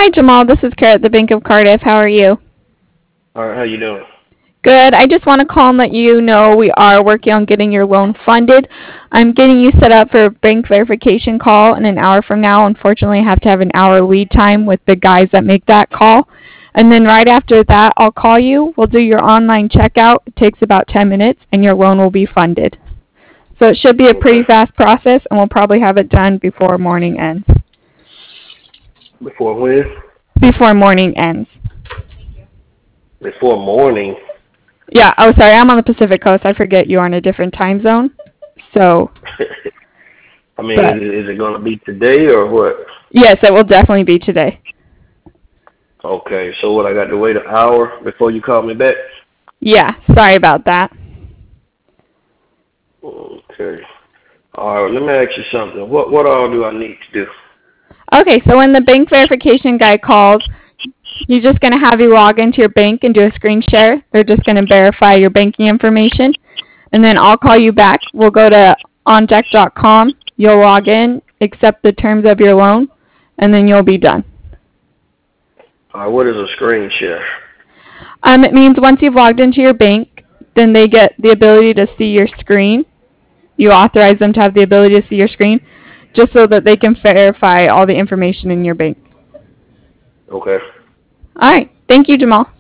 Hi, Jamal. This is Kara at the Bank of Cardiff. How are you? All right, how you doing? Good. I just want to call and let you know we are working on getting your loan funded. I'm getting you set up for a bank verification call in an hour from now. Unfortunately, I have to have an hour lead time with the guys that make that call. And then right after that, I'll call you. We'll do your online checkout. It takes about 10 minutes, and your loan will be funded. So it should be a pretty Okay. fast process, and we'll probably have it done before morning ends. Before when? Before morning ends. Before morning. Yeah, oh, sorry, I'm on the Pacific Coast. I forget you're on a different time zone. So, I mean, but is it going to be today or what? yes, it will definitely be today. Okay, so what, I got to wait an hour before you call me back? Yeah, sorry about that. Okay. All right, let me ask you something. What all do I need to do? Okay, so when the bank verification guy calls, he's just going to have you log into your bank and do a screen share. They're just going to verify your banking information. And then I'll call you back. We'll go to ondeck.com. You'll log in, accept the terms of your loan, and then you'll be done. All right, what is a screen share? It means once you've logged into your bank, then they get the ability to see your screen. You authorize them to have the ability to see your screen just so that they can verify all the information in your bank. Okay. All right. Thank you, Jamal.